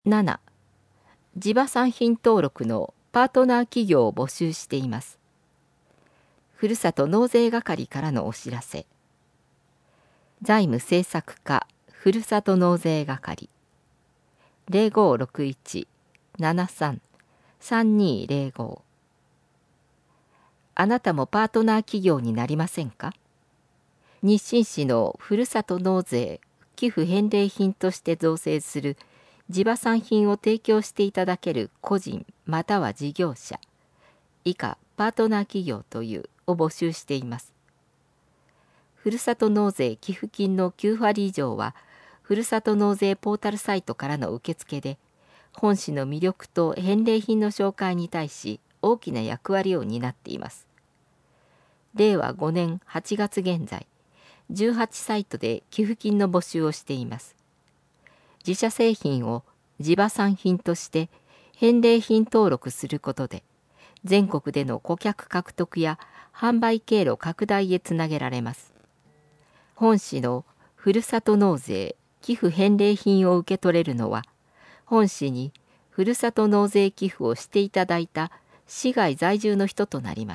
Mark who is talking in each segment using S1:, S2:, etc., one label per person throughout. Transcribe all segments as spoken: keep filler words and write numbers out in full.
S1: なな、地場産品登録のパートナー企業を募集しています。ふるさと納税係からのお知らせ。財務政策課ふるさと納税係 ゼロごろくいち ななさん さんにゼロご。 あなたもパートナー企業になりませんか？日清市のふるさと納税寄付返礼品として造成する地場産品を提供していただける個人または事業者以下パートナー企業というを募集しています。ふるさと納税寄付金のきゅうわり以上はふるさと納税ポータルサイトからの受付で、本市の魅力と返礼品の紹介に対し大きな役割を担っています。れいわごねんはちがつ現在、じゅうはちサイトで寄付金の募集をしています。自社製品を地場産品として返礼品登録することで、全国での顧客獲得や販売経路拡大へつなげられます。本市のふるさと納税寄付返礼品を受け取れるのは、本市にふるさと納税寄付をしていただいた市外在住の人となります。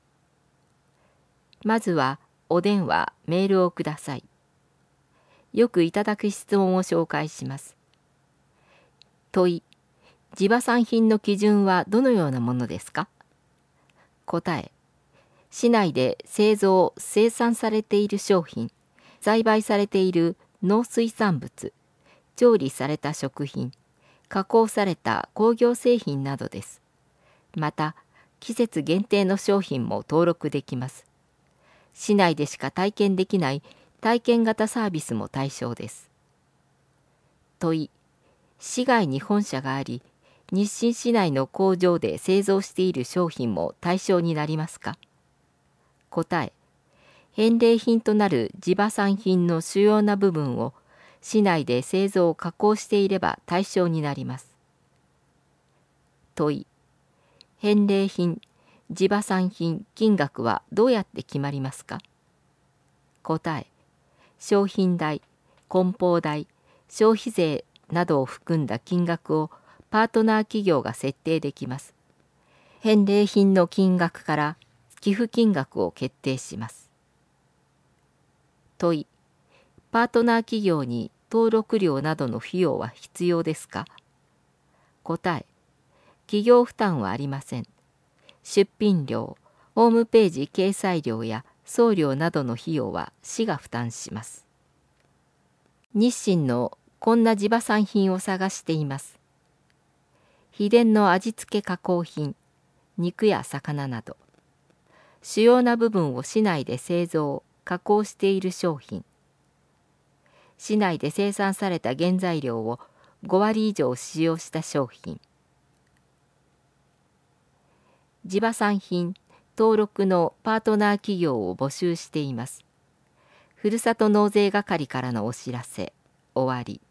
S1: まずはお電話、メールをください。よくいただく質問を紹介します。問い、地場産品の基準はどのようなものですか？答え、市内で製造・生産されている商品、栽培されている農水産物、調理された食品、加工された工業製品などです。また、季節限定の商品も登録できます。市内でしか体験できない体験型サービスも対象です。問い、市外に本社があり、日清市内の工場で製造している商品も対象になりますか？答え、返礼品となる地場産品の主要な部分を市内で製造・加工していれば対象になります。問い、返礼品、地場産品金額はどうやって決まりますか？答え、商品代、梱包代、消費税などを含んだ金額をパートナー企業が設定できます。返礼品の金額から寄付金額を決定します。問い、パートナー企業に登録料などの費用は必要ですか？答え、企業負担はありません。出品料、ホームページ掲載料や送料などの費用は市が負担します。日清のこんな地場産品を探しています。秘伝の味付け加工品、肉や魚など、主要な部分を市内で製造・加工している商品、市内で生産された原材料をごわり以上使用した商品、地場産品登録のパートナー企業を募集しています。ふるさと納税係からのお知らせ、終わり。